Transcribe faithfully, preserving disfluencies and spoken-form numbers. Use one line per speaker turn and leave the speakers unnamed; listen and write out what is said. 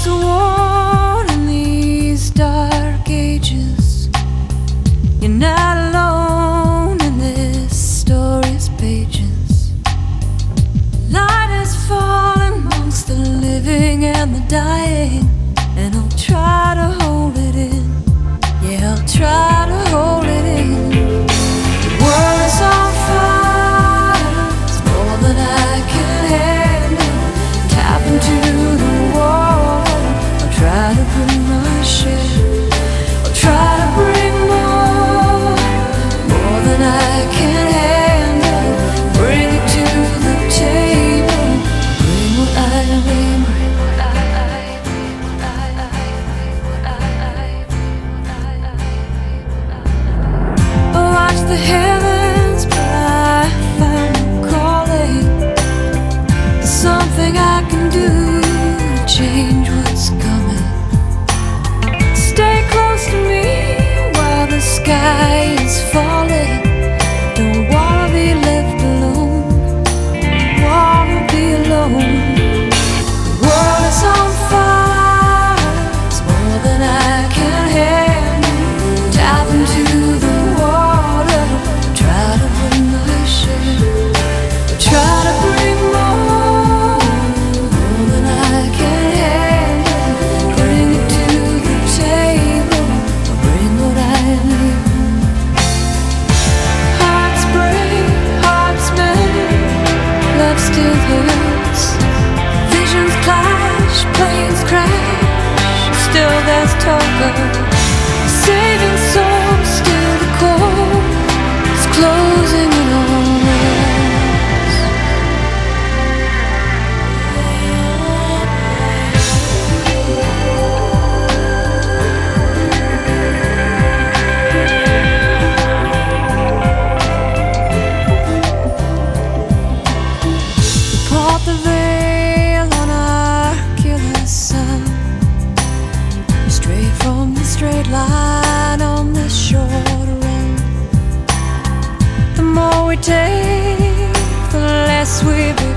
a warning in these dark ages. You're not alone in this story's pages. Light is falling amongst the living and the dying, and I'll try to hold it in. Yeah, I'll try to hold it in. The world is on fire, it's more than I can handle. Tap into the water, I'll try to bring my share. I'll try to bring more, more than I can handle. Bring it to the table, bring what I bring. Watch the heavens, but I found a calling. There's something I can do to change what's coming. Stay close to me while the sky is falling. Don't wanna be left alone, don't wanna be alone. The world is on fire, it's more than I can handle. Tap into the still hurts. Visions clash, planes crash. Still there's talk of saving souls. Still the core is closing in on us. The veil on our killer sun, straight from the straight line on this short run. The more we take, the less we become.